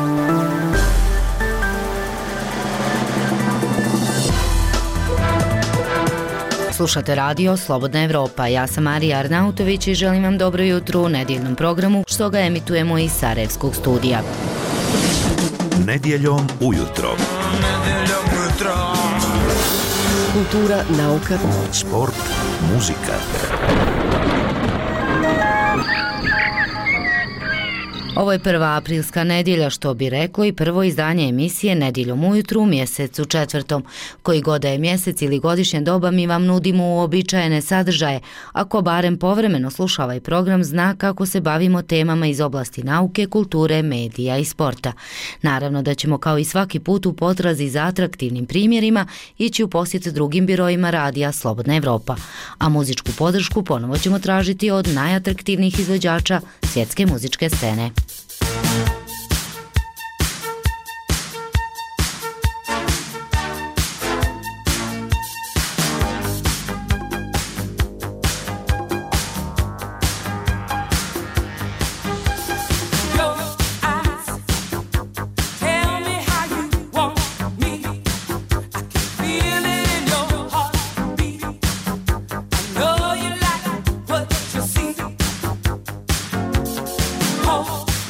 Slušate radio Slobodna Evropa. Ja sam Marija Arnautović i želim vam dobro jutro u nedjeljnom programu, što ga emitujemo iz Sarajevskog studija. Nedjeljom ujutro. Kultura, nauka, sport, muzika. Ovo je prva aprilska nedjelja, što bi reklo i prvo izdanje emisije Nedjeljom ujutru u mjesecu četvrtom. Koji god da je mjesec ili godišnje doba, mi vam nudimo uobičajene sadržaje. Ako barem povremeno sluša ovaj program, zna kako se bavimo temama iz oblasti nauke, kulture, medija i sporta. Naravno da ćemo kao i svaki put u potrazi za atraktivnim primjerima ići u posjet drugim birojima radija Slobodna Evropa. A muzičku podršku ponovo ćemo tražiti od najatraktivnijih izvođača svjetske muzičke scene. Oh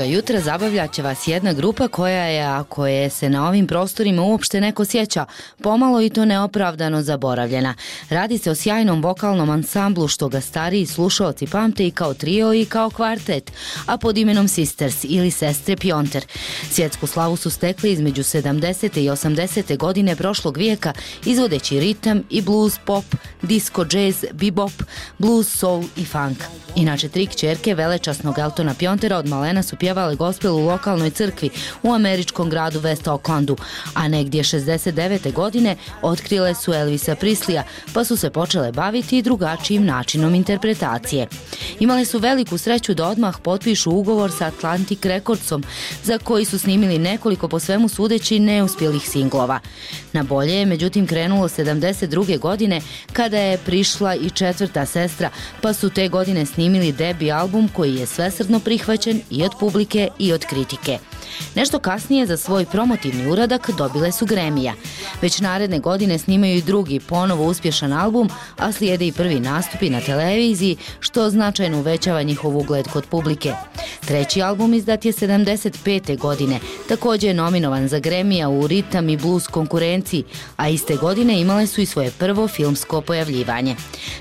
jutra zabavljat će vas jedna grupa koja je, ako je se na ovim prostorima uopšte neko sjeća, pomalo i to neopravdano zaboravljena. Radi se o sjajnom vokalnom ansamblu što ga stariji slušaoci pamte i kao trio i kao kvartet, a pod imenom Sisters ili Sestre Pjonter. Svjetsku slavu su stekli između 70. i 80. godine prošlog vijeka, izvodeći ritam i blues, pop, disco, jazz, bebop, blues, soul i funk. Inače, 3 kćerke velečasnog Eltona Pjontera od malena su pjevale gospel u lokalnoj crkvi u američkom gradu West Aucklandu, a negdje 69. godine otkrile su Elvisa Preslija, pa su se počele baviti drugačijim načinom interpretacije. Imale su veliku sreću da odmah potpišu ugovor sa Atlantic Recordsom, za koji su snimili nekoliko po svemu sudeći neuspjelih singlova. Na bolje je međutim krenulo 72. godine kada je prišla i četvrta sestra, pa su te godine snimili debi album koji je svesrdno prihvaćen i od publike i od kritike. Nešto kasnije za svoj promotivni uradak dobile su Grammy-a. Već naredne godine snimaju i drugi ponovo uspješan album, a slijede i prvi nastupi na televiziji, što značajno uvećava njihov ugled kod publike. Treći album izdat je 75. godine, također je nominovan za Grammy-a u ritam i blues konkurenciji, a iste godine imale su i svoje prvo filmsko pojavljivanje.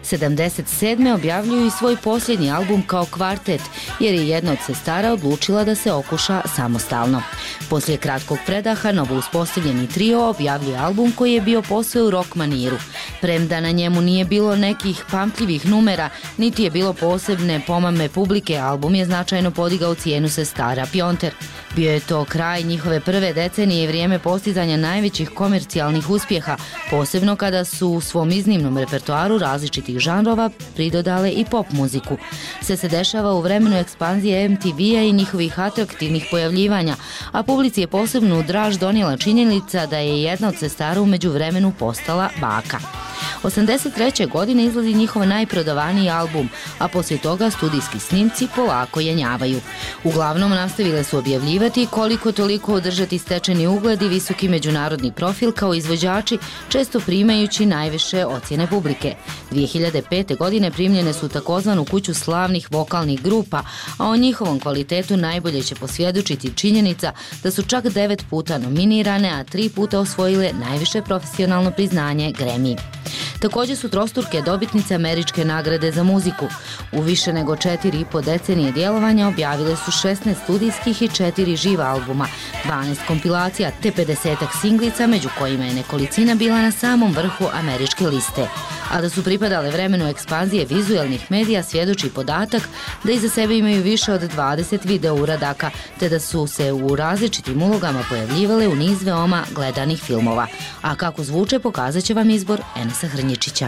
77. objavljuju i svoj posljednji album kao kvartet, jer je jedna od sestara odlučila da se okuša samostalno. Poslije kratkog predaha, novo uspostavljeni trio objavljuje album koji je bio posve u rock maniru. Premda na njemu nije bilo nekih pamtljivih numera, niti je bilo posebne pomame publike, album je značajno podigao cijenu sestara Pjonter. Bio je to kraj njihove prve decenije i vrijeme postizanja najvećih komercijalnih uspjeha, posebno kada su u svom iznimnom repertoaru različitih žanrova pridodale i pop muziku. Sve se dešava u vremenu ekspanzije MTV-a i njihovih atraktivnih pojavljivanja, a publici je posebnu draž donijela činjenica da je jedna od sestara u međuvremenu postala baka. 83. godine izlazi njihov najprodavaniji album, a poslije toga studijski snimci polako jenjavaju. Uglavnom nastavile su objavljivati koliko toliko održati stečeni ugled i visoki međunarodni profil kao izvođači, često primajući najviše ocjene publike. 2005. godine primljene su takozvanu kuću slavnih vokalnih grupa, a o njihovom kvalitetu najbolje će posvjedočiti činjenica da su čak 9 puta nominirane, a 3 puta osvojile najviše profesionalno priznanje Grammy. Također su trostruke dobitnice američke nagrade za muziku. U više nego 4,5 decenije djelovanja objavile su 16 studijskih i 4 živa albuma, 12 kompilacija te 50-ak singlica, među kojima je nekolicina bila na samom vrhu američke liste. A da su pripadale vremenu ekspanzije vizualnih medija svjedoči podatak da iza sebe imaju više od 20 video uradaka, te da su se u različitim ulogama pojavljivale u niz veoma gledanih filmova. A kako zvuče pokazat će vam izbor Enesa Hrnjičića.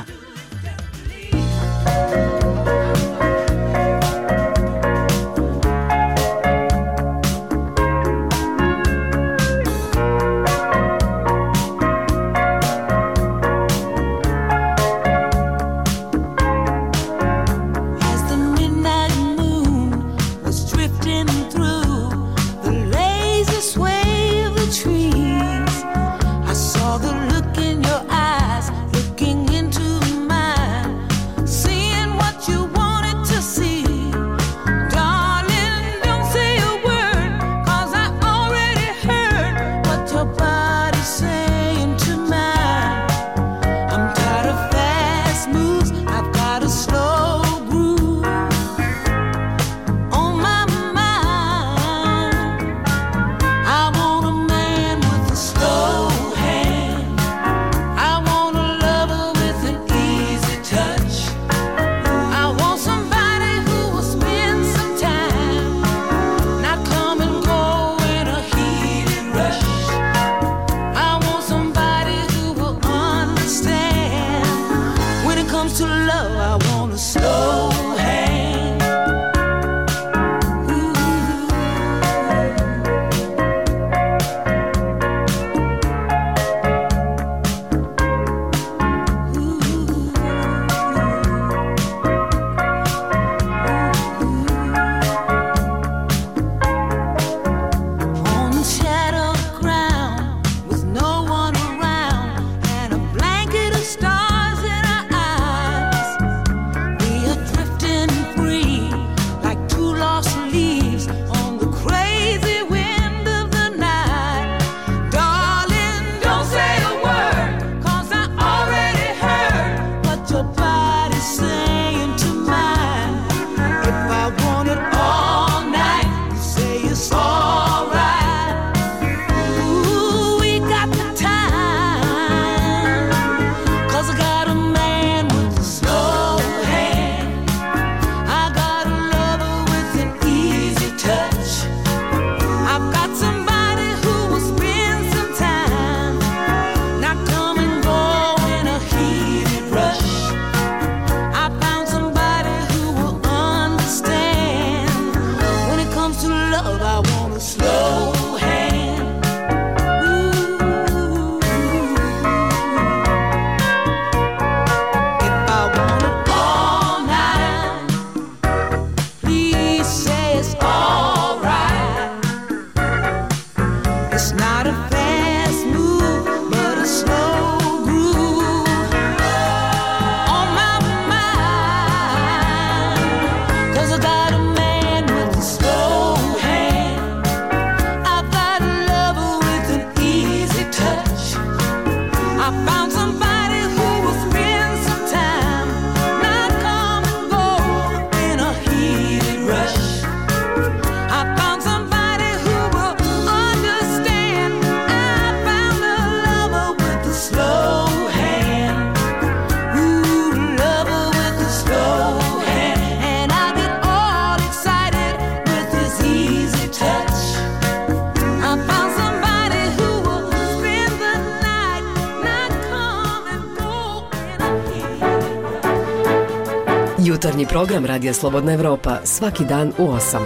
Jutarnji program Radija Slobodna Evropa svaki dan u 8.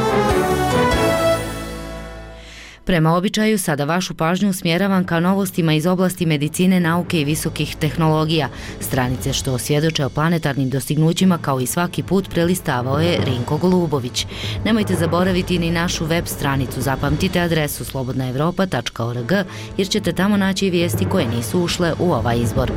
Prema običaju, sada vašu pažnju usmjeravam ka novostima iz oblasti medicine, nauke i visokih tehnologija. Stranice što svjedoče o planetarnim dostignućima kao i svaki put prelistavao je Rinko Golubović. Nemojte zaboraviti ni našu web stranicu, zapamtite adresu slobodnaevropa.org jer ćete tamo naći i vijesti koje nisu ušle u ovaj izbor.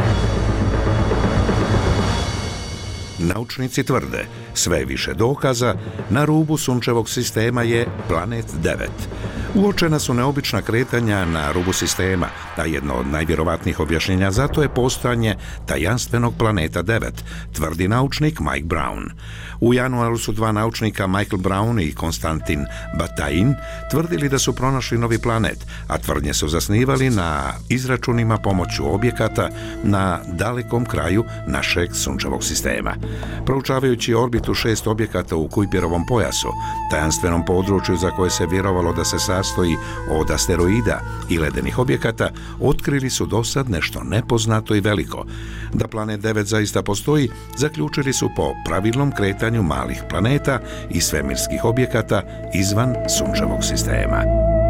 Naučnici tvrde, sve više dokaza, na rubu sunčevog sistema je planet 9. Uočena su neobična kretanja na rubu sistema, a jedno od najvjerovatnijih objašnjenja za to je postojanje tajanstvenog planeta 9, tvrdi naučnik Mike Brown. U januaru su dva naučnika, Michael Brown i Konstantin Batain, tvrdili da su pronašli novi planet, a tvrdnje su zasnivali na izračunima pomoću objekata na dalekom kraju našeg sunčevog sistema. Proučavajući orbitu 6 objekata u Kuiperovom pojasu, tajanstvenom području za koje se vjerovalo da se sastoji od asteroida i ledenih objekata, otkrili su dosad nešto nepoznato i veliko. Da planet 9 zaista postoji, zaključili su po pravilnom kretanju malih planeta i svemirskih objekata izvan sunčevog sistema.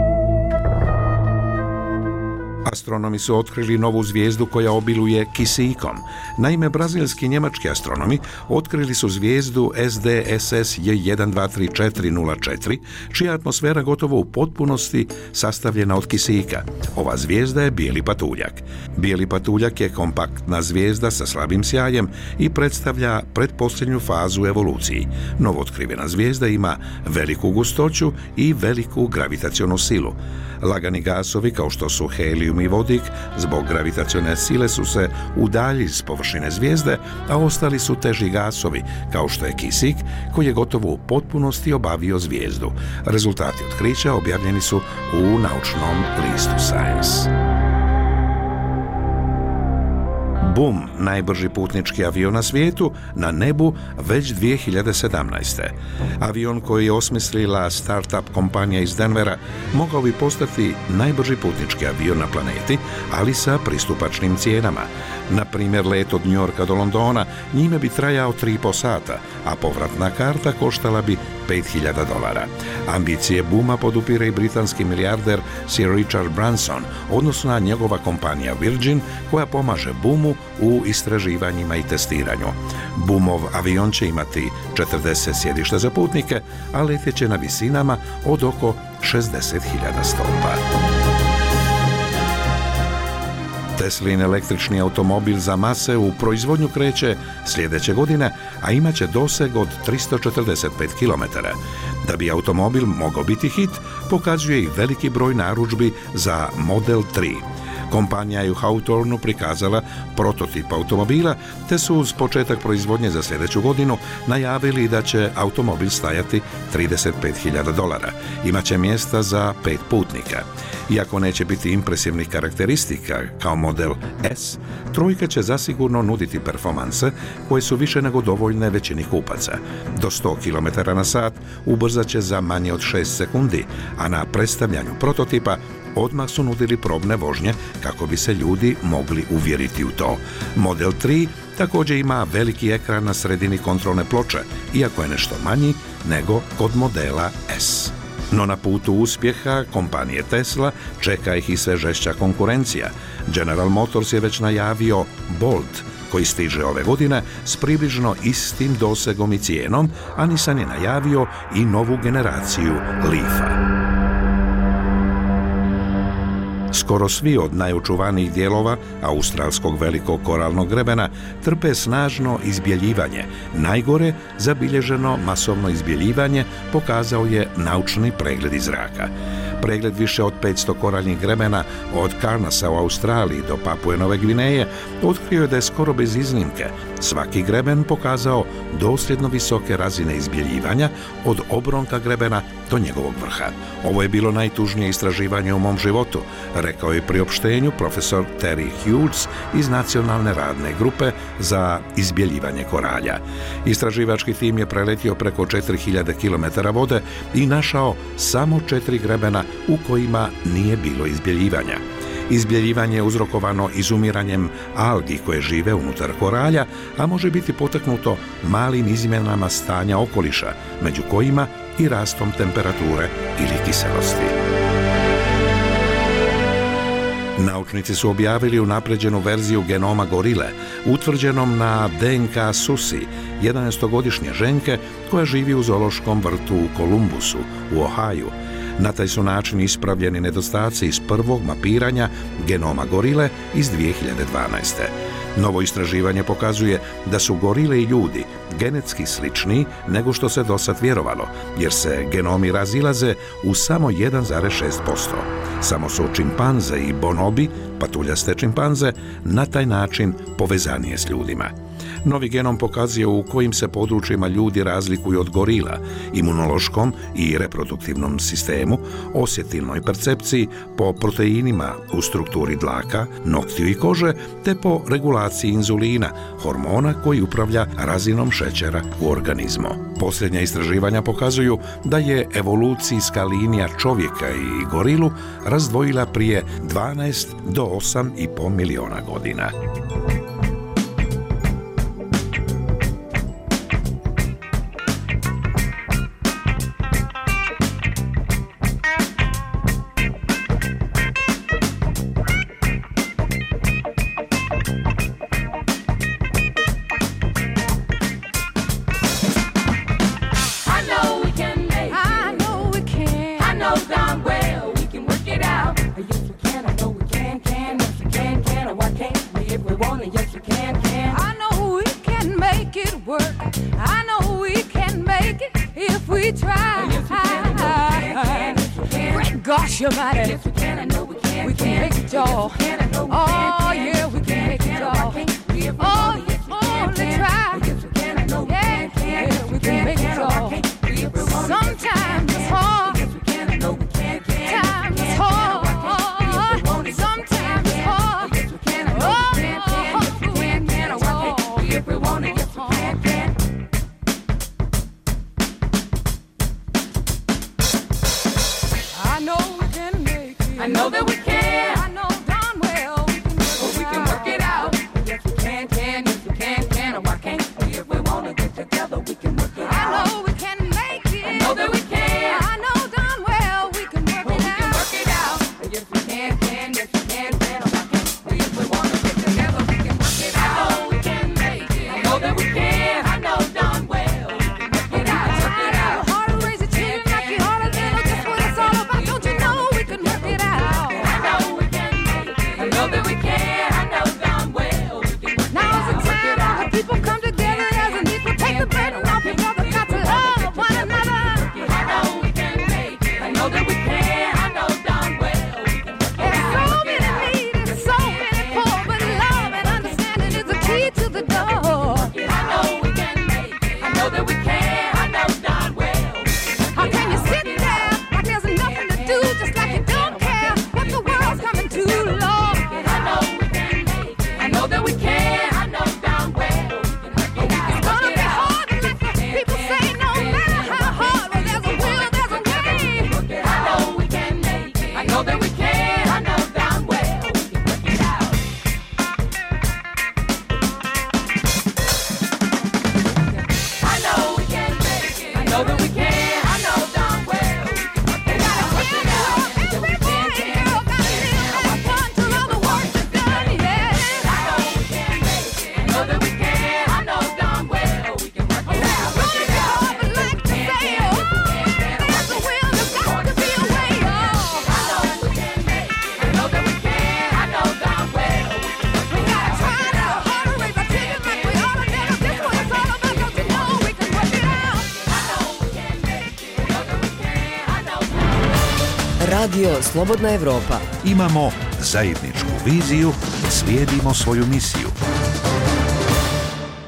Astronomi su otkrili novu zvijezdu koja obiluje kisikom. Naime, brazilski i njemački astronomi otkrili su zvijezdu SDSS J123404, čija atmosfera gotovo u potpunosti sastavljena od kisika. Ova zvijezda je bijeli patuljak. Bijeli patuljak je kompaktna zvijezda sa slabim sjajem i predstavlja pretposljednju fazu u evoluciji. Novootkrivena zvijezda ima veliku gustoću i veliku gravitacionu silu. Lagani gasovi, kao što su helijum i vodik, zbog gravitacione sile su se udaljili s površine zvijezde, a ostali su teži gasovi, kao što je kisik, koji je gotovo u potpunosti obavio zvijezdu. Rezultati otkrića objavljeni su u naučnom listu Science. Boom, najbrži putnički avion na svijetu, na nebu već 2017. Avion koji je osmislila startup kompanija iz Denvera mogao bi postati najbrži putnički avion na planeti, ali sa pristupačnim cijenama. Na primjer, let od New Yorka do Londona njime bi trajao 3,5 sata, a povratna karta koštala bi $5.000. Ambicije Booma podupire i britanski milijarder Sir Richard Branson, odnosno njegova kompanija Virgin, koja pomaže Boomu u istraživanjima i testiranju. Boomov avion će imati 40 sjedišta za putnike, a letet će na visinama od oko 60.000 stopa. Teslin električni automobil za mase u proizvodnju kreće sljedeće godine, a imat će doseg od 345 km. Da bi automobil mogao biti hit, pokazuje i veliki broj narudžbi za Model 3. Kompanija je u Hawthornu prikazala prototip automobila, te su uz početak proizvodnje za sljedeću godinu najavili da će automobil stajati $35.000. Imaće mjesta za 5 putnika. Iako neće biti impresivnih karakteristika kao Model S, trojka će zasigurno nuditi performanse koje su više nego dovoljne većini kupaca. Do 100 km/h ubrzat će za manje od 6 sekundi, a na predstavljanju prototipa odmah su nudili probne vožnje kako bi se ljudi mogli uvjeriti u to. Model 3 također ima veliki ekran na sredini kontrolne ploče, iako je nešto manji nego kod modela S. No na putu uspjeha kompanije Tesla čeka ih i sve žešća konkurencija. General Motors je već najavio Bolt, koji stiže ove godine s približno istim dosegom i cijenom, a Nissan je najavio i novu generaciju Leafa. Skoro svi od najočuvanijih dijelova australskog velikog koralnog grebena trpe snažno izbjeljivanje. Najgore zabilježeno masovno izbjeljivanje pokazao je naučni pregled iz zraka. Pregled više od 500 koraljnih grebena od Karnasa u Australiji do Papue Nove Gvineje otkrio je da je skoro bez iznimke svaki greben pokazao dosljedno visoke razine izbjeljivanja od obronka grebena do njegovog vrha. Ovo je bilo najtužnije istraživanje u mom životu, rekao je priopštenju profesor Terry Hughes iz Nacionalne radne grupe za izbjeljivanje koralja. Istraživački tim je preletio preko 4000 km vode i našao samo 4 grebena u kojima nije bilo izbjeljivanja. Izbjeljivanje je uzrokovano izumiranjem algi koje žive unutar koralja, a može biti potaknuto malim izmjenama stanja okoliša, među kojima i rastom temperature ili kiselosti. Naučnici su objavili unapređenu verziju genoma gorile, utvrđenom na DNK Susi, 11-godišnje ženke koja živi u zoološkom vrtu u Kolumbusu, u Ohaju. Na taj su način ispravljeni nedostaci iz prvog mapiranja genoma gorile iz 2012. Novo istraživanje pokazuje da su gorile i ljudi genetski sličniji nego što se dosad vjerovalo, jer se genomi razilaze u samo 1,6%. Samo su čimpanze i bonobi, patuljaste čimpanze, na taj način povezanije s ljudima. Novi genom pokazuje u kojim se područjima ljudi razlikuju od gorila, imunološkom i reproduktivnom sistemu, osjetilnoj percepciji, po proteinima u strukturi dlaka, noktiju i kože, te po regulaciji inzulina, hormona koji upravlja razinom šećera u organizmu. Posljednja istraživanja pokazuju da je evolucijska linija čovjeka i gorilu razdvojila prije 12 do 8,5 miliona godina. Gosh, your body. Yes, we can. I know we can. We can make it, y'all. Oh, yeah, we can make it, y'all. Oh, only try. Yeah, we can make it, y'all. Sometimes it's hard. Times it's hard. Sometimes it's hard. Oh, we can make it, y'all. If we want it, yes, we can. I know that we can. I know darn well we can work it out. Yes, we can. Yes, we can. Oh, why can't we? If we want to get together, we can work it out. I know we can make it. I know that we can. I know darn well we can work it out. We can work it out. Yes, we can. Yes, we can. Oh, why can't we? If we want to get together, we can work it out. I know we can make it. I know that we can. I know darn well we can work it out. Work it out. Hard to raise a children like you ought to. That's what it's all about. Don't you know we can work it out? Radio Slobodna Evropa. Imamo zajedničku viziju, slijedimo svoju misiju.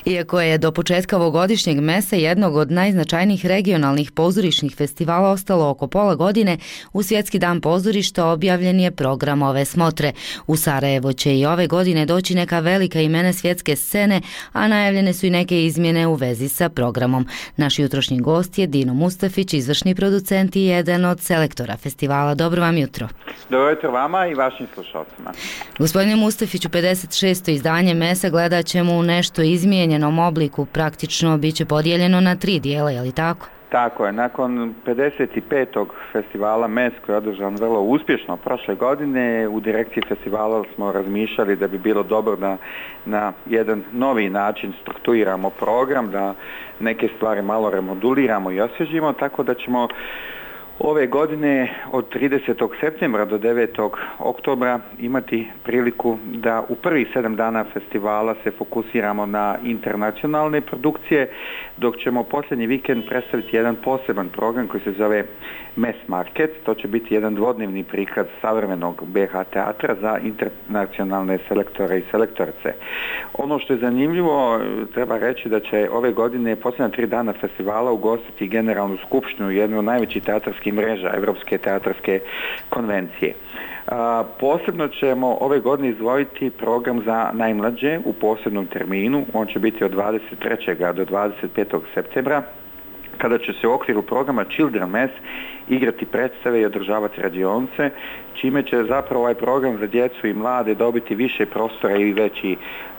Iako je do početka ovogodišnjeg mesa jednog od najznačajnijih regionalnih pozorišnih festivala ostalo oko pola godine, u Svjetski dan pozorišta objavljen je program ove smotre. U Sarajevo će i ove godine doći neka velika imena svjetske scene, a najavljene su i neke izmjene u vezi sa programom. Naš jutrošnji gost je Dino Mustafić, izvršni producent i jedan od selektora festivala. Dobro vam jutro. Dobro jutro vama i vašim slušalcima. Gospodine Mustafiću, 56. izdanje mesa gledat ćemo u nešto izmijenjenom obliku, praktično bit će podijeljeno na 3 dijela, je li tako? Tako je, nakon 55. festivala MES koji je održan vrlo uspješno prošle godine, u direkciji festivala smo razmišljali da bi bilo dobro da na jedan novi način strukturiramo program, da neke stvari malo remoduliramo i osvježimo, tako da ćemo ove godine od 30. septembra do 9. oktobra imati priliku da u prvih 7 dana festivala se fokusiramo na internacionalne produkcije, dok ćemo posljednji vikend predstaviti jedan poseban program koji se zove MES Market. To će biti jedan dvodnevni prikaz savremenog BH teatra za internacionalne selektore i selektorice. Ono što je zanimljivo, treba reći da će ove godine posljednja 3 dana festivala ugostiti Generalnu skupštinu, jednu od najvećih teatarskih mreža Europske teatarske konvencije. Posebno ćemo ove godine izdvojiti program za najmlađe u posebnom terminu. On će biti od 23. do 25. septembra, kada će se u okviru programa Children Mess igrati predstave i održavati radionice, čime će zapravo ovaj program za djecu i mlade dobiti više prostora i veći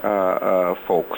fokus.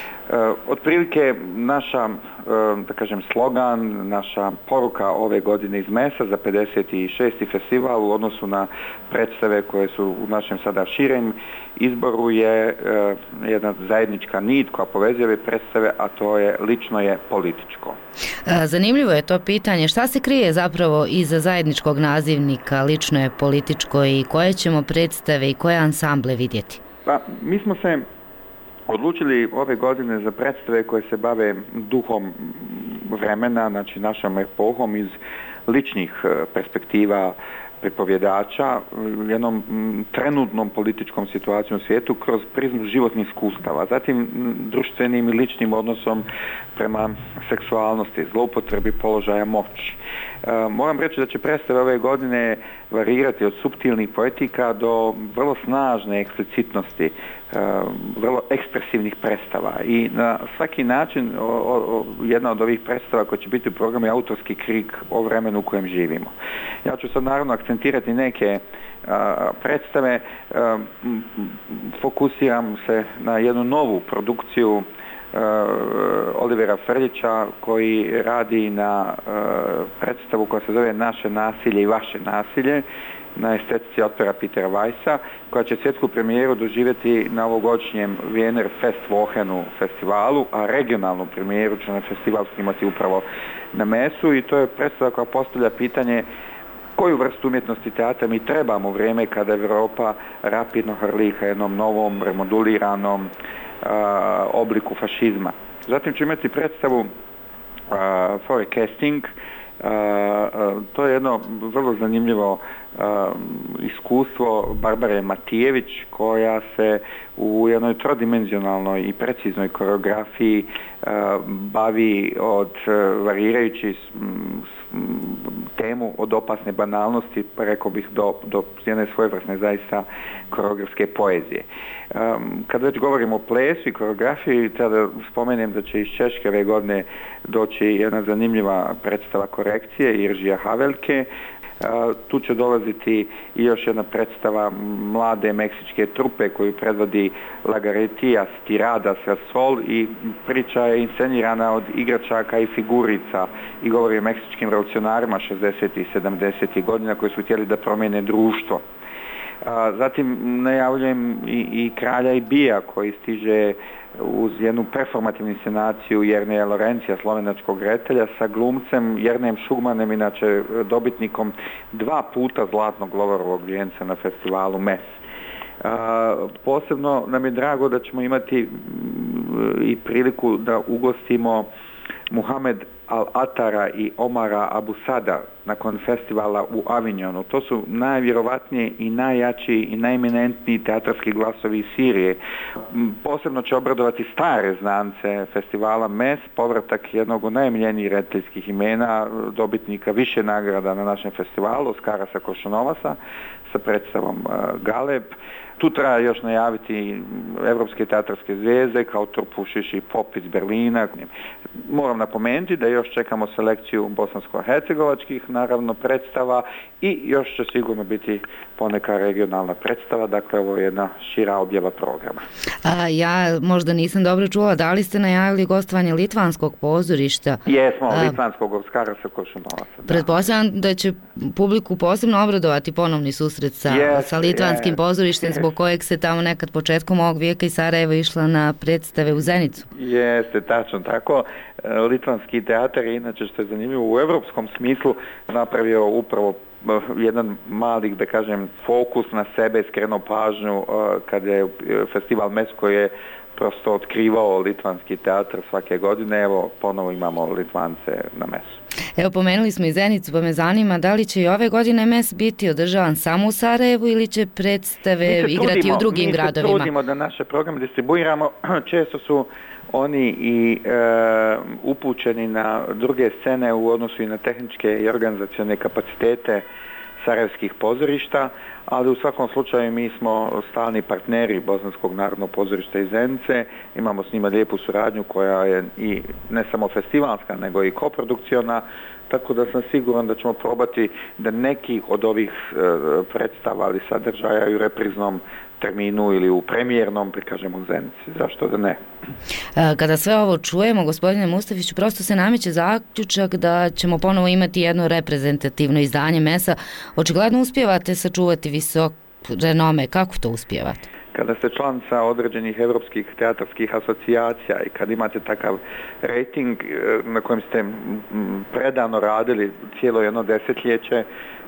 Otprilike naša, da kažem, slogan, naša poruka ove godine iz MES-a za 56. festival u odnosu na predstave koje su u našem sada širem izboru je jedna zajednička nit koja povezuje ove predstave, a to je lično je političko. Zanimljivo je to pitanje. Šta se krije zapravo iza zajedničkog nazivnika lično je političko i koje ćemo predstave i koje ansamble vidjeti? Pa, mi smo se odlučili ove godine za predstave koje se bave duhom vremena, znači našom epohom iz ličnih perspektiva pripovjedača, jednom trenutnom političkom situacijom u svijetu kroz prizmu životnih iskustava, zatim društvenim i ličnim odnosom prema seksualnosti, zloupotrebi položaja moći. Moram reći da će predstave ove godine varirati od suptilnih poetika do vrlo snažne eksplicitnosti, vrlo ekspresivnih predstava i na svaki način jedna od ovih predstava koja će biti u programu je autorski krik o vremenu u kojem živimo. Ja ću sad naravno akcentirati neke predstave, fokusiram se na jednu novu produkciju Olivera Frljića koji radi na predstavu koja se zove Naše nasilje i vaše nasilje na estetici autora Petera Weissa, koja će svjetsku premijeru doživjeti na ovogodišnjem Wiener Festwochenu festivalu, a regionalnu premijeru će na festival snimati upravo na MES-u i to je predstava koja postavlja pitanje koju vrstu umjetnosti teatra mi trebamo u vrijeme kada Europa rapidno hrli ka jednom novom, remoduliranom obliku fašizma. Zatim ću imati predstavu Forecasting. To je jedno vrlo zanimljivo iskustvo Barbare Matijević koja se u jednoj trodimenzionalnoj i preciznoj koreografiji bavi od varirajući temu od opasne banalnosti, pa rekao bih do jedne svojevrsne zaista koreografske poezije. Kad već govorimo o plesu i koreografiji, tada spomenem da će iz Češke ove godine doći jedna zanimljiva predstava korekcije Jiržija Havelke. Tu će dolaziti i još jedna predstava mlade meksičke trupe koju predvodi Lagaretija Tirada Sasol i priča je inscenirana od igračaka i figurica i govori o meksičkim revolucionarima 60. i 70. godina koji su htjeli da promijene društvo. Zatim najavljujem i Kralja i Bija koji stiže uz jednu performativnu inscenaciju Jerneja Lorencija, slovenačkog redatelja, sa glumcem Jernejem Šugmanem, inače dobitnikom 2 puta Zlatnog Lovorovog vijenca na festivalu MES. Posebno nam je drago da ćemo imati i priliku da ugostimo Muhamed Al-Atara i Omara Abu Sada nakon festivala u Avignonu. To su najvjerovatnije i najjači i najeminentniji teatarski glasovi iz Sirije. Posebno će obradovati stare znance festivala MES, povratak jednog od najmiljenijih rediteljskih imena, dobitnika više nagrada na našem festivalu, Oskarasa Košunovasa, sa predstavom Galeb. Tu treba još najaviti evropske teatarske zvijezde kao Turpušiš i Pop iz Berlina. Moram napomenuti da još čekamo selekciju bosansko-hercegovačkih naravno predstava i još će sigurno biti poneka regionalna predstava, dakle ovo je jedna šira objava programa. Ja možda nisam dobro čula, da li ste najavili gostovanje litvanskog pozorišta? Jesmo, litvanskog Oskarasa Košunovasa. Pretpostavljam da će publiku posebno obradovati ponovni susret sa litvanskim pozorištem zbog kojeg se tamo nekad početkom ovog vijeka i Sarajevo išla na predstave u Zenicu. Jeste, tačno tako. Litvanski teatar je inače, što je zanimljivo, u evropskom smislu napravio upravo jedan mali, da kažem, fokus na sebe, skrenuo pažnju kad je festival MES koji je prosto otkrivao litvanski teatar svake godine. Evo, ponovo imamo Litvance na MES-u. Evo, pomenuli smo i Zenicu, pa me zanima da li će i ove godine MES biti održavan samo u Sarajevu ili će predstave igrati u drugim gradovima? Mi se trudimo da naše programe distribuiramo. Često su oni i upućeni na druge scene u odnosu i na tehničke i organizacione kapacitete sarajevskih pozorišta, ali u svakom slučaju mi smo stalni partneri Bosanskog narodnog pozorišta iz Zenice, imamo s njima lijepu suradnju koja je i ne samo festivalska nego i koprodukciona, tako da sam siguran da ćemo probati da neki od ovih predstava ali sadržaja i u repriznom terminu ili u premijernom prikažemo u Zenici. Zašto da ne? Kada sve ovo čujemo, gospodine Mustafiću, prosto se nameće zaključak da ćemo ponovo imati jedno reprezentativno izdanje MES-a. Očigledno uspijevate sačuvati visok renome. Kako to uspijevate? Kada ste članica određenih evropskih teatarskih asocijacija i kad imate takav rating na kojem ste predano radili cijelo jedno desetljeće,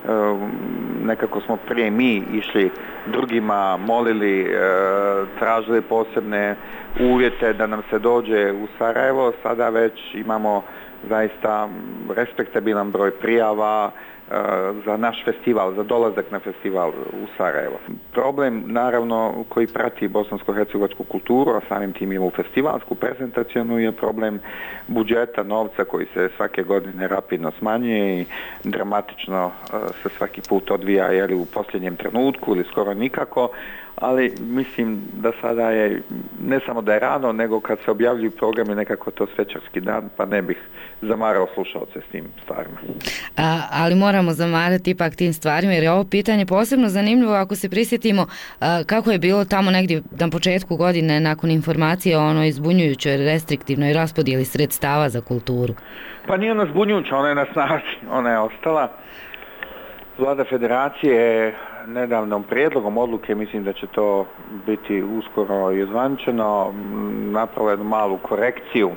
nekako smo prije mi išli drugima, molili, tražili posebne uvjete da nam se dođe u Sarajevo. Sada već imamo zaista respektabilan broj prijava za naš festival, za dolazak na festival u Sarajevo. Problem, naravno, koji prati bosansko-hercegovačku kulturu, a samim tim i u festivalsku prezentacijonu, je problem budžeta, novca koji se svake godine rapidno smanjuje i dramatično se svaki put odvija u posljednjem trenutku ili skoro nikako, ali mislim da sada je, ne samo da je rano, nego kad se objavljuju programi nekako to svečarski dan, pa ne bih zamarao slušalce s tim stvarima. Ali moramo zamarati ipak tim stvarima, jer je ovo pitanje posebno zanimljivo ako se prisjetimo kako je bilo tamo negdje na početku godine nakon informacije o onoj zbunjujućoj restriktivnoj raspodjeli sredstava za kulturu. Pa nije ona zbunjujuća, ona je na snazi, ona je ostala. Vlada federacije je nedavnom prijedlogom odluke, mislim da će to biti uskoro i ozvaničeno, napravila jednu malu korekciju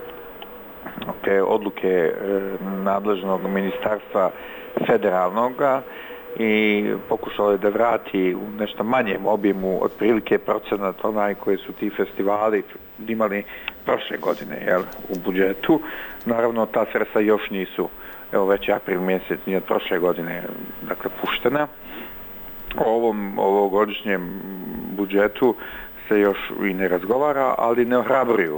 te odluke nadležnog ministarstva federalnoga i pokušalo je da vrati u nešto manjem objemu otprilike procenat onaj koji su ti festivali imali prošle godine u budžetu. Naravno, ta sredstva još nisu, evo već april mjesec, nije od prošle godine, dakle, puštena. O ovom ovogodišnjem budžetu se još i ne razgovara, ali ne ohrabruju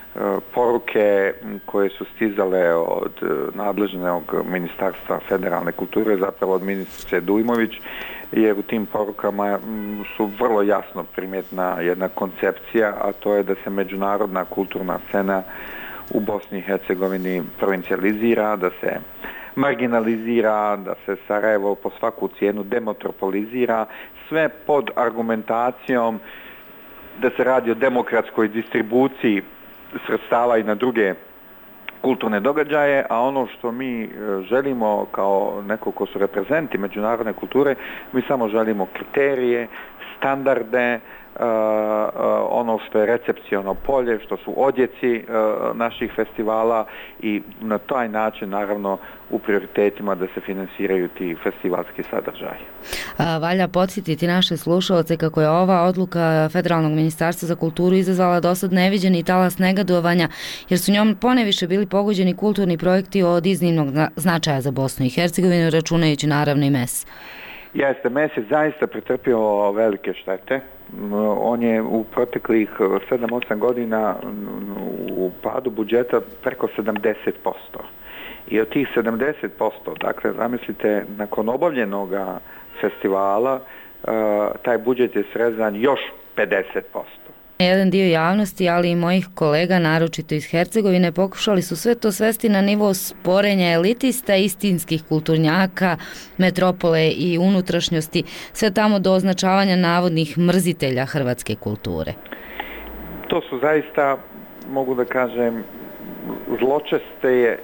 poruke koje su stizale od nadležnog ministarstva federalne kulture, zapravo od ministrice Dujmović, jer u tim porukama su vrlo jasno primjetna jedna koncepcija, a to je da se međunarodna kulturna scena u Bosni i Hercegovini provincijalizira, da se marginalizira, da se Sarajevo po svaku cijenu demetropolizira, sve pod argumentacijom da se radi o demokratskoj distribuciji sredstava i na druge kulturne događaje, a ono što mi želimo kao neko ko su reprezenti međunarodne kulture, mi samo želimo kriterije, standarde, ono što je recepciono polje, što su odjeci naših festivala i na taj način naravno u prioritetima da se finansiraju ti festivalski sadržaji. Valja podsjetiti naše slušalce kako je ova odluka Federalnog ministarstva za kulturu izazvala dosad neviđeni talas negodovanja, jer su njom poneviše bili pogođeni kulturni projekti od iznimnog značaja za Bosnu i Hercegovinu, računajući naravno i MES. Jeste, MES je zaista pretrpio velike štete. On je u proteklih 7-8 godina u padu budžeta preko 70%. I od tih 70%, dakle, zamislite, nakon obavljenog festivala, taj budžet je srezan još 50%. Jedan dio javnosti, ali i mojih kolega, naročito iz Hercegovine, pokušali su sve to svesti na nivo sporenja elitista, istinskih kulturnjaka, metropole i unutrašnjosti, sve tamo do označavanja navodnih mrzitelja hrvatske kulture. To su zaista, mogu da kažem, zločeste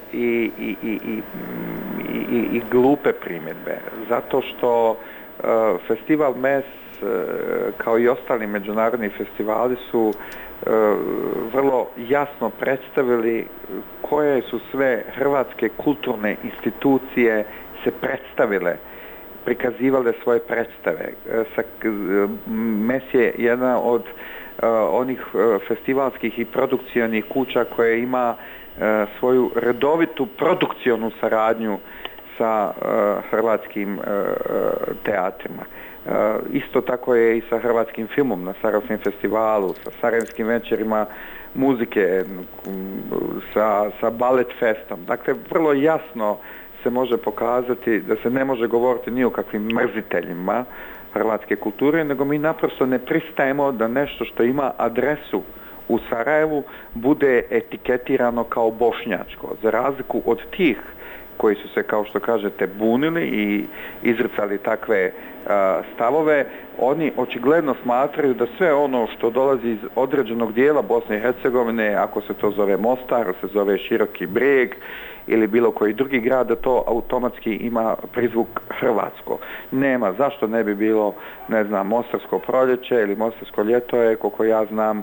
i glupe primjedbe, zato što festival MES kao i ostali međunarodni festivali su vrlo jasno predstavili koje su sve hrvatske kulturne institucije se predstavile, prikazivale svoje predstave. MES je jedna od onih festivalskih i produkcionih kuća koje ima svoju redovitu produkcionu saradnju sa hrvatskim teatrima. Isto tako je i sa hrvatskim filmom na Sarajevskom festivalu, sa Sarajevskim večerima muzike, sa Balet Festom. Dakle, vrlo jasno se može pokazati da se ne može govoriti ni o kakvim mrziteljima hrvatske kulture, nego mi naprosto ne pristajemo da nešto što ima adresu u Sarajevu bude etiketirano kao bošnjačko. Za razliku od tih koji su se, kao što kažete, bunili i izricali takve stavove, oni očigledno smatraju da sve ono što dolazi iz određenog dijela Bosne i Hercegovine, ako se to zove Mostar, se zove Široki Brijeg ili bilo koji drugi grad, da to automatski ima prizvuk hrvatsko. Nema, zašto ne bi bilo, ne znam, Mostarsko proljeće ili Mostarsko ljeto je, koliko ja znam,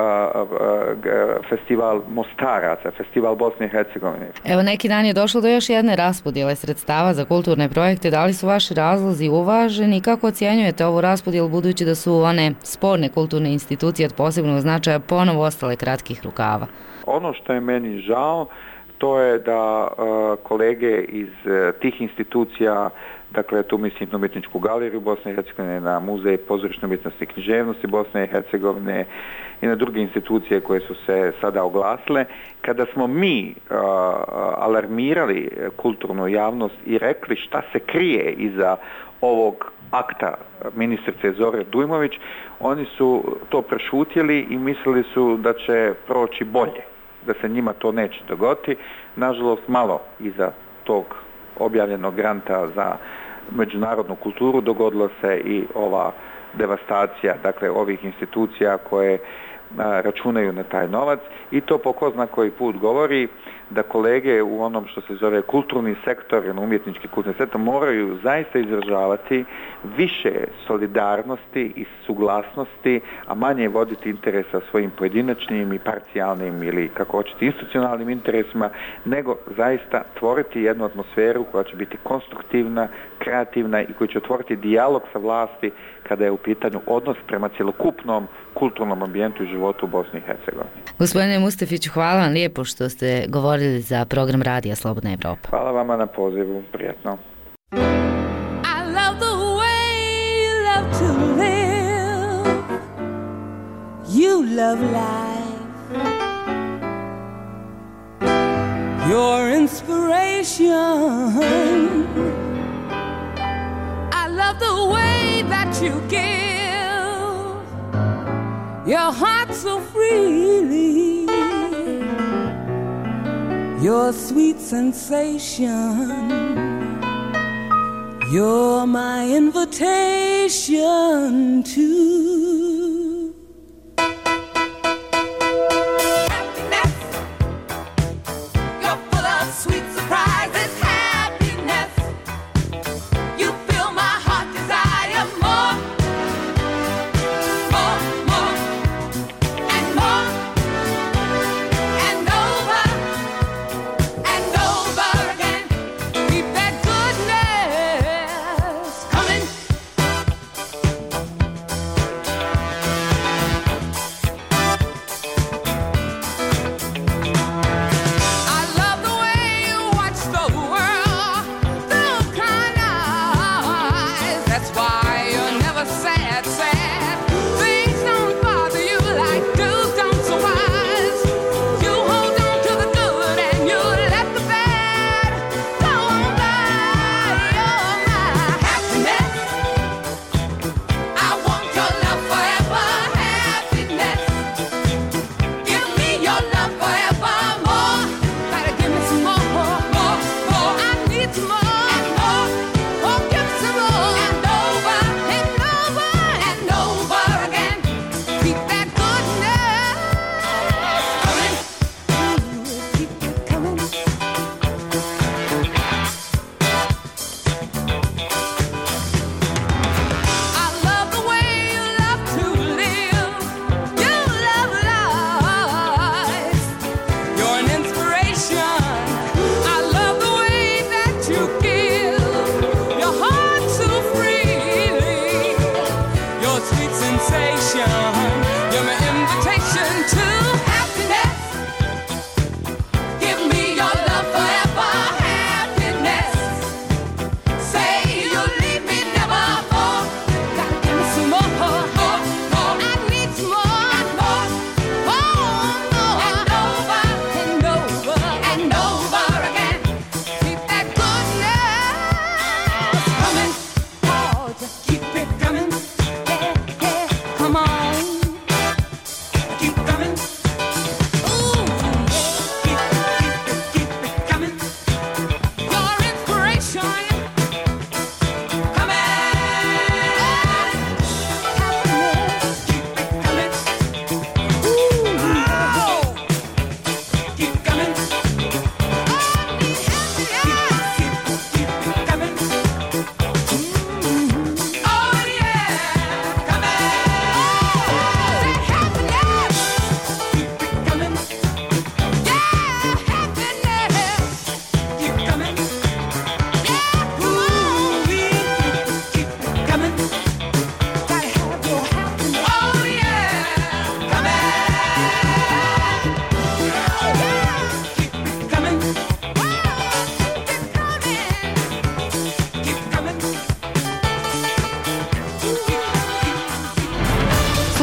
festival Mostaraca, festival Bosne i Hercegovine. Evo, neki dan je došlo do još jedne raspodjele sredstava za kulturne projekte. Da li su vaši razlozi uvaženi? Kako ocjenjujete ovu raspodjelu, budući da su one sporne kulturne institucije od posebnog značaja ponovo ostale kratkih rukava? Ono što je meni žao, to je da kolege iz tih institucija, dakle tu mislim na Umjetničku galeriju Bosne i Hercegovine, na Muzej pozorišne umjetnosti i književnosti Bosne i Hercegovine i na druge institucije koje su se sada oglasile, kada smo mi alarmirali kulturnu javnost i rekli šta se krije iza ovog akta ministrice Zore Dujmović, oni su to prešutjeli i mislili su da će proći bolje, da se njima to neće dogoditi. Nažalost, malo iza tog objavljenog granta za međunarodnu kulturu dogodila se i ova devastacija, dakle ovih institucija koje računaju na taj novac, i to po ko zna koji put govori da kolege u onom što se zove kulturni sektor ili umjetnički kulturni sektor moraju zaista izražavati više solidarnosti i suglasnosti, a manje voditi interesa svojim pojedinačnim i parcijalnim ili kako hoćete institucionalnim interesima, nego zaista tvoriti jednu atmosferu koja će biti konstruktivna, kreativna i koja će otvoriti dijalog sa vlasti kada je u pitanju odnos prema cjelokupnom kulturnom ambijentu i životu u Bosni i Hercegovini. Gospodine Mustafiću, hvala vam lijepo što ste govorili za program Radija Slobodna Evropa. Hvala vama na pozivu, prijatno. I love the way you love to live. You love life. Your inspiration. I love the way that you give your heart so freely. Your sweet sensation. You're my invitation to more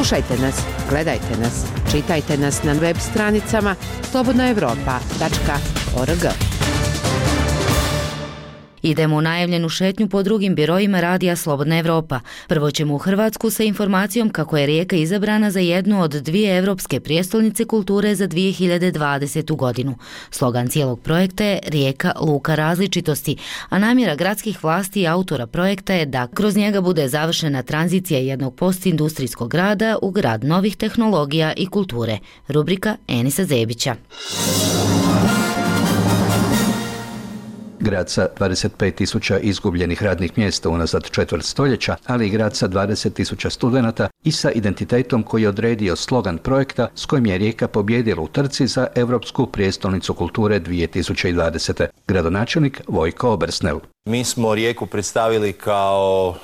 Slušajte nas, gledajte nas, čitajte nas na web stranicama slobodnaevropa.org. Idemo u najavljenu šetnju po drugim biroima radija Slobodna Evropa. Prvo ćemo u Hrvatsku sa informacijom kako je Rijeka izabrana za jednu od 2 evropske prijestolnice kulture za 2020. godinu. Slogan cijelog projekta je Rijeka luka različitosti, a namjera gradskih vlasti i autora projekta je da kroz njega bude završena tranzicija jednog postindustrijskog grada u grad novih tehnologija i kulture. Rubrika Enisa Zebića. Grad sa 25.000 izgubljenih radnih mjesta unazad četvrt stoljeća, ali i grad sa 20.000 studenata i sa identitetom koji je odredio slogan projekta s kojim je Rijeka pobijedila u trci za Europsku prijestolnicu kulture 2020. Gradonačelnik Vojko Obersnel. Mi smo Rijeku predstavili kao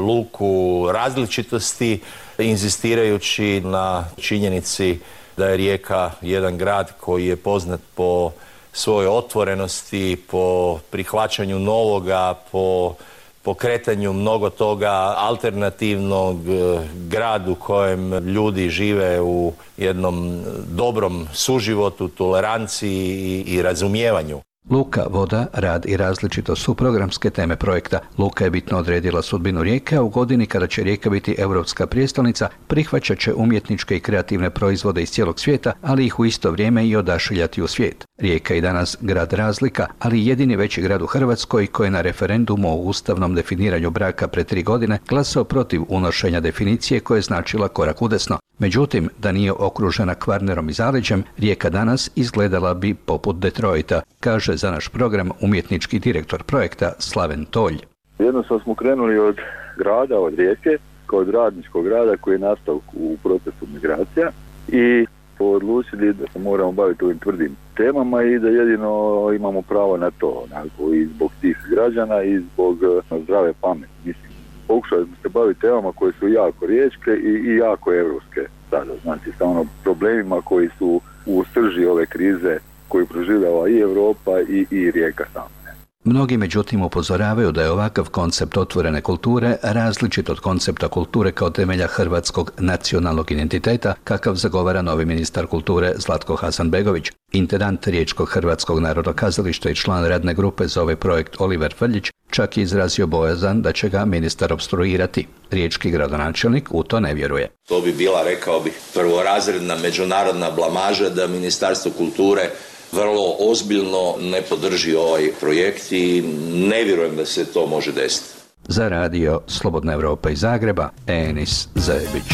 luku različitosti, inzistirajući na činjenici da je Rijeka jedan grad koji je poznat po svojoj otvorenosti, po prihvaćanju novoga, po pokretanju mnogo toga alternativnog, grad u kojem ljudi žive u jednom dobrom suživotu, toleranciji i razumijevanju. Luka, voda, rad i različitost su programske teme projekta. Luka je bitno odredila sudbinu Rijeke, a u godini kada će Rijeka biti europska prijestolnica, prihvaćat će umjetničke i kreativne proizvode iz cijelog svijeta, ali ih u isto vrijeme i odašiljati u svijet. Rijeka je danas grad razlika, ali jedini veći grad u Hrvatskoj koji je na referendumu o ustavnom definiranju braka pred 3 godine glasao protiv unošenja definicije koja je značila korak udesno. Međutim, da nije okružena Kvarnerom i zaleđem, Rijeka danas izgledala bi poput Detroita, kaže za naš program umjetnički direktor projekta Slaven Tolj. Jednostavno smo krenuli od grada, od Rijeke, kao od radničkog grada koji je nastao u procesu migracija i odlučili da se moramo baviti ovim tvrdim temama i da jedino imamo pravo na to, i zbog tih građana i zbog zdrave pameti. Mislim, pokušali smo se baviti temama koje su jako riječke i jako evropske sada, znači sa problemima koji su u srži ove krize koju proživljava i Europa i Rijeka sama. Mnogi međutim upozoravaju da je ovakav koncept otvorene kulture različit od koncepta kulture kao temelja hrvatskog nacionalnog identiteta, kakav zagovara novi ministar kulture Zlatko Hasanbegović. Intendant Riječkog hrvatskog narodnog kazališta i član radne grupe za ovaj projekt Oliver Frljić čak je izrazio bojazan da će ga ministar opstruirati. Riječki gradonačelnik u to ne vjeruje. To bi bila, rekao bih, prvorazredna međunarodna blamaža da Ministarstvo kulture vrlo ozbiljno ne podrži ovaj projekt i ne vjerujem da se to može desiti. Za radio Slobodna Evropa iz Zagreba, Enis Zebić.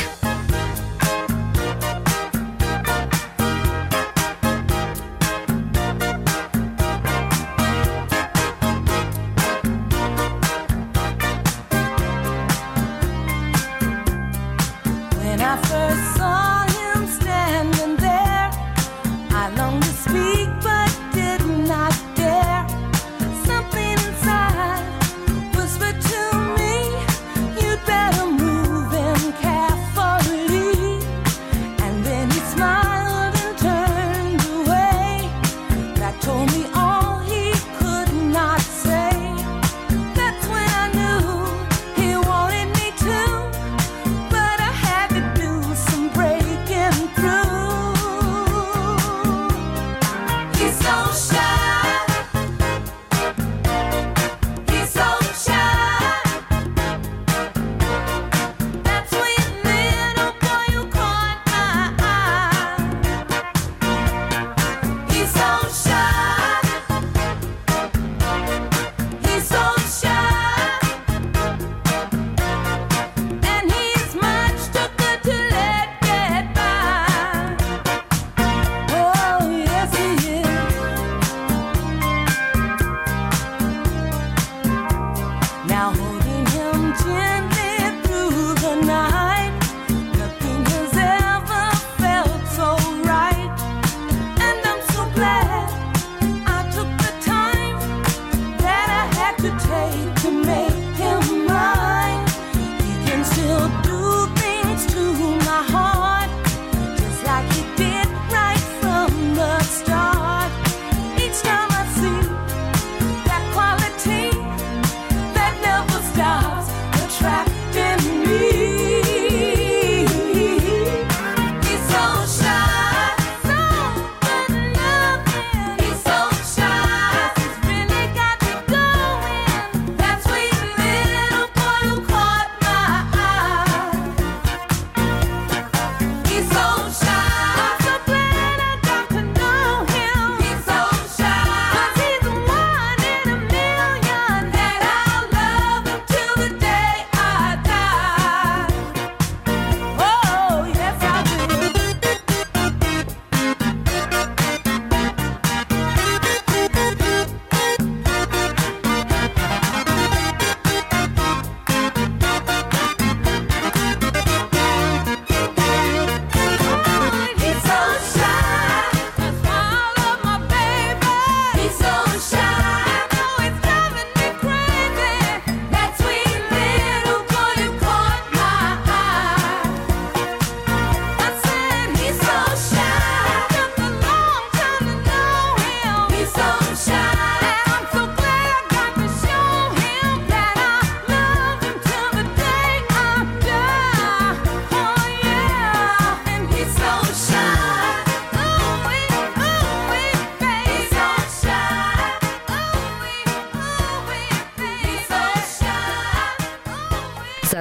Careful.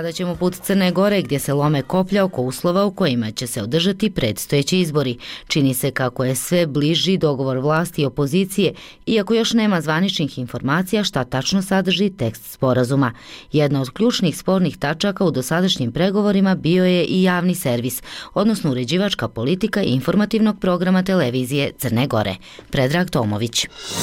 Sada ćemo put Crne Gore gdje se lome koplja oko uslova u kojima će se održati predstojeći izbori. Čini se kako je sve bliži dogovor vlasti i opozicije, iako još nema zvaničnih informacija šta tačno sadrži tekst sporazuma. Jedna od ključnih spornih tačaka u dosadašnjim pregovorima bio je i javni servis, odnosno uređivačka politika informativnog programa televizije Crne Gore. Predrag Tomović.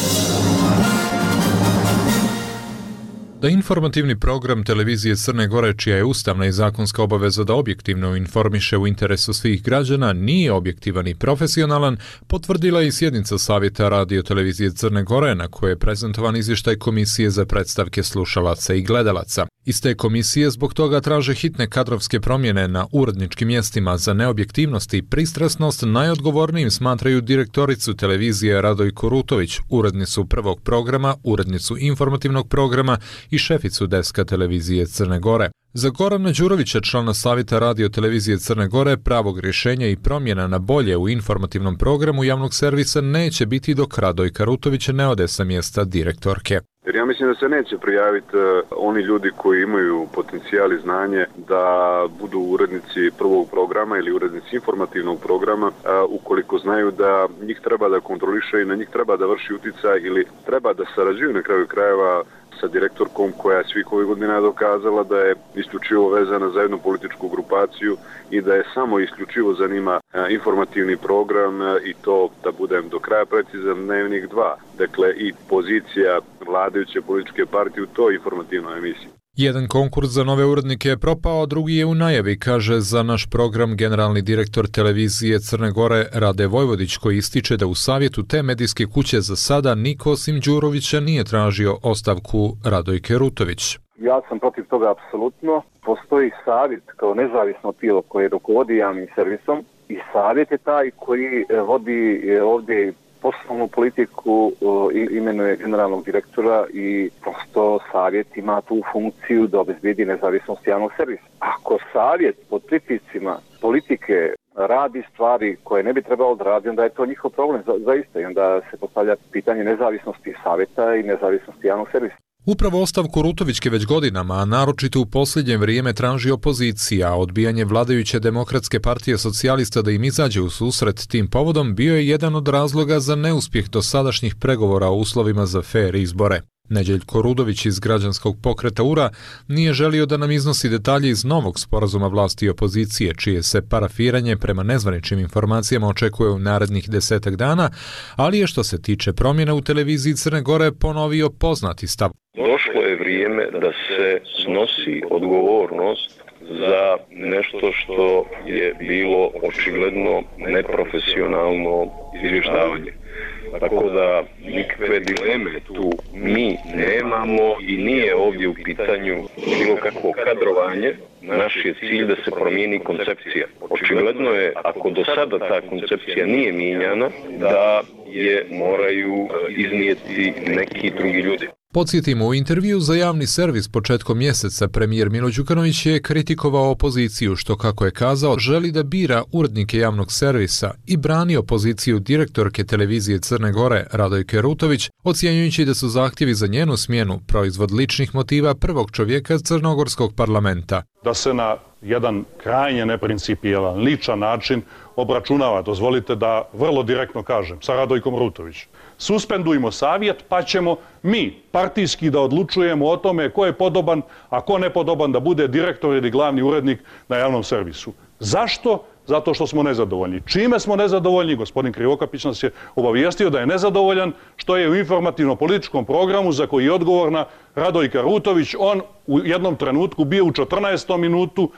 Da informativni program televizije Crne Gore, čija je ustavna i zakonska obaveza da objektivno informiše u interesu svih građana, nije objektivan i profesionalan, potvrdila je i sjednica Savjeta radio televizije Crne Gore, na kojoj je prezentovan izvještaj Komisije za predstavke slušalaca i gledalaca. Iz te komisije zbog toga traže hitne kadrovske promjene na uredničkim mjestima. Za neobjektivnost i pristrasnost najodgovornijim smatraju direktoricu televizije Radojku Rutović, urednicu prvog programa, urednicu informativnog programa i šeficu deska televizije Crne Gore. Za Gorana Đurovića, člana Savjeta radio televizije Crne Gore, pravog rješenja i promjena na bolje u informativnom programu javnog servisa neće biti dok Radojka Rutović ne ode sa mjesta direktorke. Jer ja mislim da se neće prijaviti oni ljudi koji imaju potencijal i znanje da budu urednici prvog programa ili urednici informativnog programa ukoliko znaju da njih treba da kontroliše i na njih treba da vrši utjecaj ili treba da sarađuju na kraju krajeva sa direktorkom koja je svih ovih godina dokazala da je isključivo vezana za jednu političku grupaciju i da je samo isključivo zanima informativni program i to, da budem do kraja precizan, Dnevnik 2. Dakle, i pozicija vladajuće političke partije u toj informativnoj emisiji. Jedan konkurs za nove urednike je propao, a drugi je u najavi, kaže za naš program generalni direktor televizije Crne Gore Rade Vojvodić, koji ističe da u savjetu te medijske kuće za sada niko osim Đurovića nije tražio ostavku Radojke Rutović. Ja sam protiv toga apsolutno. Postoji savjet kao nezavisno tijelo koje rukovodi javnim servisom i savjet je taj koji vodi ovdje poslovnu politiku, imenuje generalnog direktora i prosto savjet ima tu funkciju da obezbedi nezavisnost javnog servisa. Ako savjet pod pritiscima politike radi stvari koje ne bi trebalo da radi, onda je to njihov problem zaista i onda se postavlja pitanje nezavisnosti savjeta i nezavisnosti javnog servisa. Upravo ostavku Rutovićke već godinama, a naročito u posljednje vrijeme traži opozicija, a odbijanje vladajuće Demokratske partije socijalista da im izađe u susret tim povodom bio je jedan od razloga za neuspjeh dosadašnjih pregovora o uslovima za fer izbore. Neđeljko Rudović iz građanskog pokreta URA nije želio da nam iznosi detalje iz novog sporazuma vlasti i opozicije, čije se parafiranje prema nezvaničnim informacijama očekuje u narednih 10 dana, ali je što se tiče promjena u televiziji Crne Gore ponovio poznati stav. Došlo je vrijeme da se snosi odgovornost za nešto što je bilo očigledno neprofesionalno izvještavanje. Tako da nikakve dileme tu mi nemamo i nije ovdje u pitanju bilo kakvo kadrovanje. Naš je cilj da se promijeni koncepcija. Očigledno je, ako do sada ta koncepcija nije mijenjana, da je moraju iznijeti neki drugi ljudi. Podsjetimo, u intervju za javni servis početkom mjeseca premijer Milo Đukanović je kritikovao opoziciju što, kako je kazao, želi da bira urednike javnog servisa i branio poziciju direktorke televizije Crne Gore Radojke Rutović, ocjenjujući da su zahtjevi za njenu smjenu proizvod ličnih motiva prvog čovjeka crnogorskog parlamenta. Da se na jedan krajnje neprincipijelan, ličan način obračunava, dozvolite da vrlo direktno kažem, sa Radojkom Rutović. Suspendujmo savjet pa ćemo mi partijski da odlučujemo o tome ko je podoban, a ko nepodoban da bude direktor ili glavni urednik na javnom servisu. Zašto? Zato što smo nezadovoljni. Čime smo nezadovoljni? Gospodin Krivokapić nas je obavijestio da je nezadovoljan što je u informativno-političkom programu za koji je odgovorna Radojka Rutović. On u jednom trenutku bio u 14. minutu,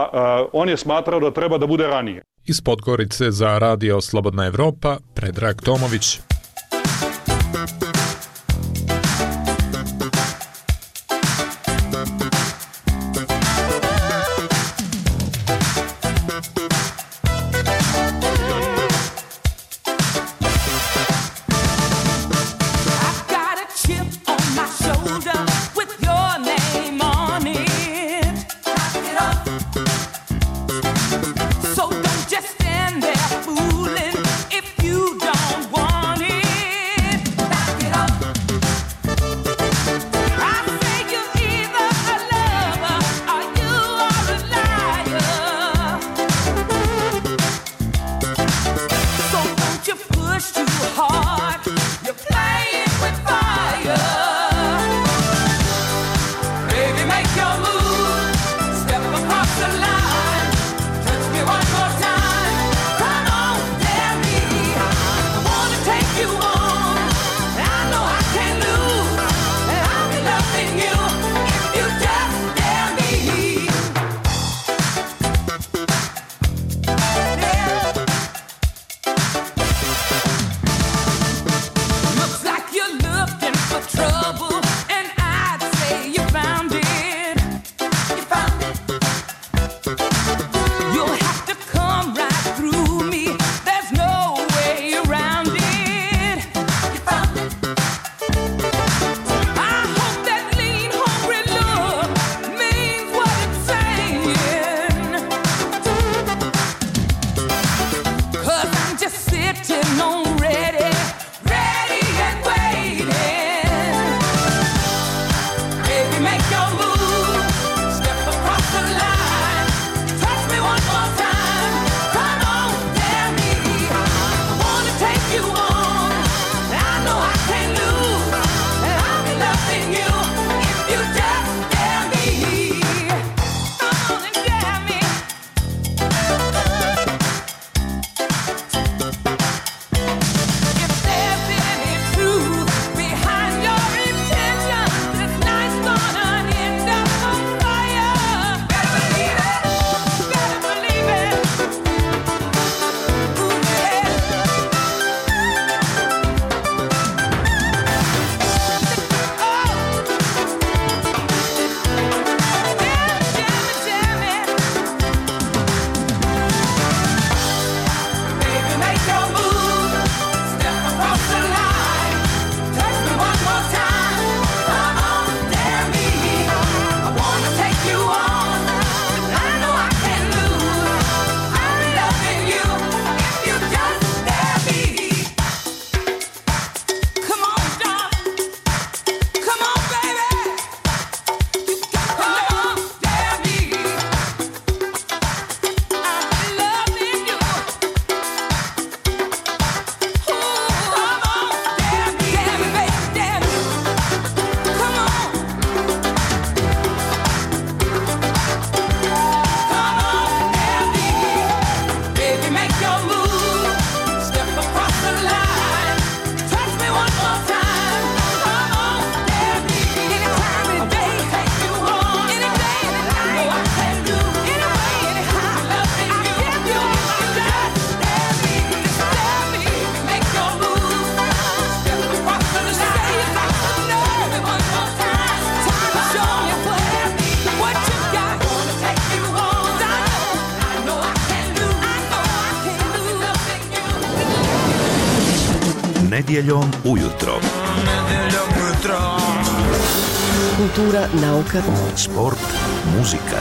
a on je smatrao da treba da bude ranije. Iz Podgorice za Radio Slobodna Evropa, Predrag Tomović. So don't just stand there fooling if you don't want it. Nedjeljom ujutro. Kultura, nauka, sport, muzika.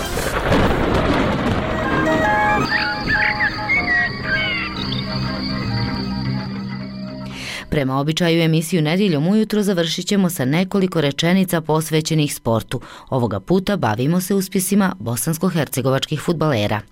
Prema običaju emisiju Nedjeljom ujutro završit ćemo sa nekoliko rečenica posvećenih sportu. Ovoga puta bavimo se uspjesima bosansko-hercegovačkih fudbalera.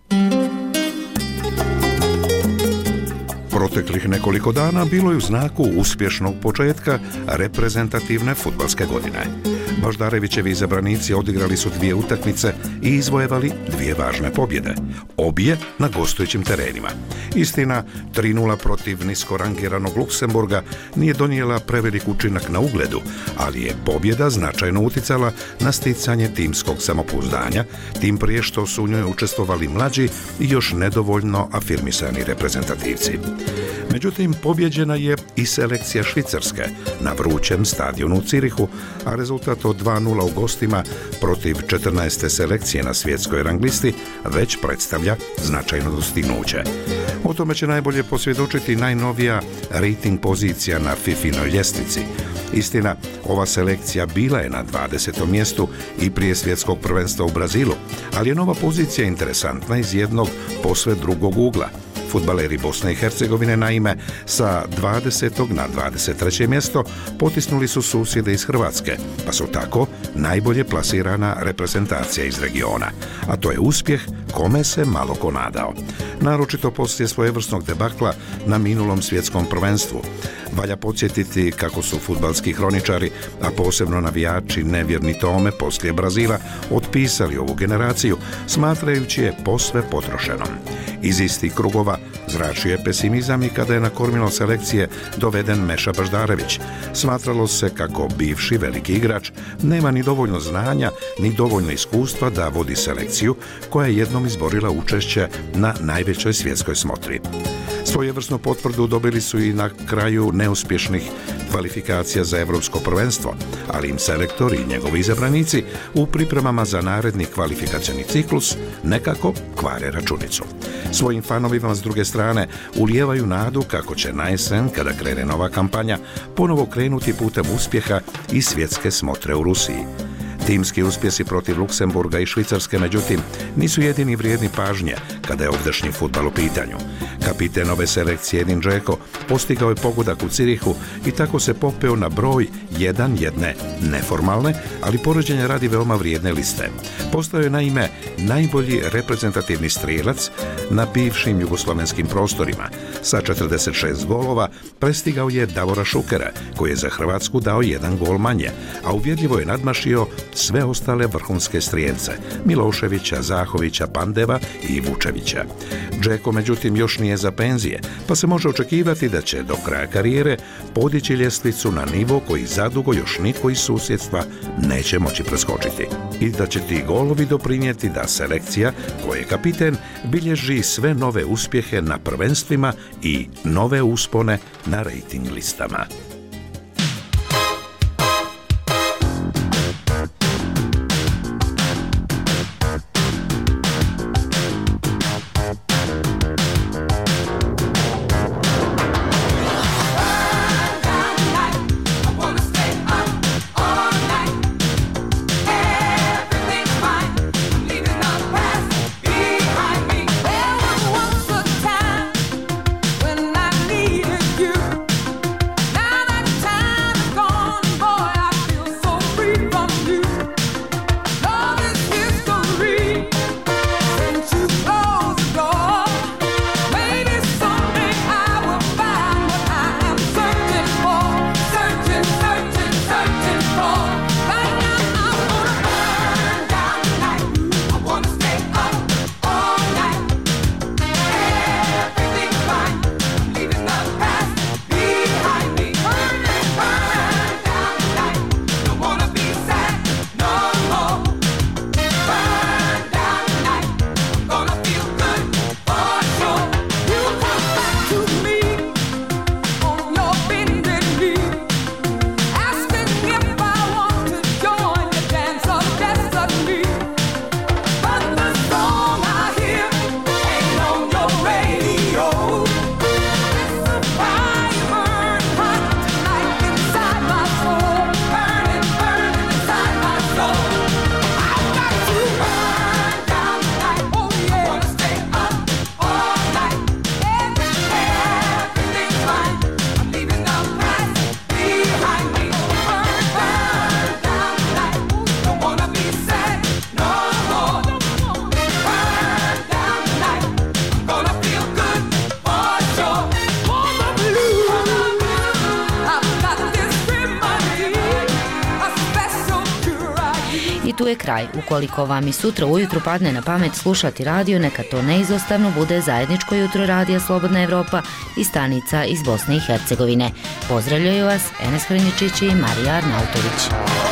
Proteklih nekoliko dana bilo je u znaku uspješnog početka reprezentativne fudbalske godine. Baždarevićevi izabranici odigrali su 2 utakmice i izvojevali 2 važne pobjede, obje na gostujućim terenima. Istina, 3:0 protiv nisko rangiranog Luksemburga nije donijela prevelik učinak na ugledu, ali je pobjeda značajno uticala na sticanje timskog samopouzdanja, tim prije što su u njoj učestvovali mlađi i još nedovoljno afirmisani reprezentativci. Međutim, pobjeđena je i selekcija Švicarske na vrućem stadionu u Cirihu, a rezultat od 2:0 u gostima protiv 14. selekcije na svjetskoj rang listi već predstavlja značajno dostignuće. O tome će najbolje posvjedočiti najnovija rating pozicija na FIFInoj ljestvici. Istina, ova selekcija bila je na 20. mjestu i prije svjetskog prvenstva u Brazilu, ali je nova pozicija interesantna iz jednog posve drugog ugla. Fudbaleri Bosne i Hercegovine naime sa 20. na 23. mjesto potisnuli su susjede iz Hrvatske, pa su tako najbolje plasirana reprezentacija iz regiona, a to je uspjeh kome se malo ko nadao. Naročito poslije svojevrsnog debakla na minulom svjetskom prvenstvu. Valja podsjetiti kako su fudbalski hroničari, a posebno navijači nevjerni tome poslije Brazila, otpisali ovu generaciju, smatrajući je posve potrošenom. Iz istih krugova zračio je pesimizam i kada je na kormilo selekcije doveden Meša Baždarević. Smatralo se kako bivši veliki igrač nema ni dovoljno znanja, ni dovoljno iskustva da vodi selekciju koja je jednom izborila učešće na najvećoj svjetskoj smotri. Svojevrsnu potvrdu dobili su i na kraju neuspješnih kvalifikacija za Europsko prvenstvo, ali im selektori i njegovi izabranici u pripremama za naredni kvalifikacioni ciklus nekako kvare računicu. Svojim fanovima s druge strane ulijevaju nadu kako će na jesen, kada krene nova kampanja, ponovo krenuti putem uspjeha i svjetske smotre u Rusiji. Timski uspjesi protiv Luksemburga i Švicarske, međutim, nisu jedini vrijedni pažnje kada je ovdašnji fudbal u pitanju. Kapiten ove selekcije Edin Džeko postigao je pogodak u Cirihu i tako se popeo na broj 1 jedne neformalne, ali poređenja radi veoma vrijedne liste. Postao je naime najbolji reprezentativni strijelac na bivšim jugoslavenskim prostorima. Sa 46 golova prestigao je Davora Šukera, koji je za Hrvatsku dao 1 gol manje, a uvjerljivo je nadmašio sve ostale vrhunske strijelce Miloševića, Zahovića, Pandeva i Vučevića. Džeko međutim još nije za penzije, pa se može očekivati da će do kraja karijere podići ljestvicu na nivo koji zadugo još nitko iz susjedstva neće moći preskočiti. I da će ti golovi doprinijeti da selekcija, koje je kapiten, bilježi sve nove uspjehe na prvenstvima i nove uspone na rating listama. Now tu je kraj. Ukoliko vam i sutra ujutru padne na pamet slušati radio, neka to neizostavno bude zajedničko jutro radija Slobodna Evropa i stanica iz Bosne i Hercegovine. Pozdravljaju vas Enes Hrnjičić i Marija Arnautović.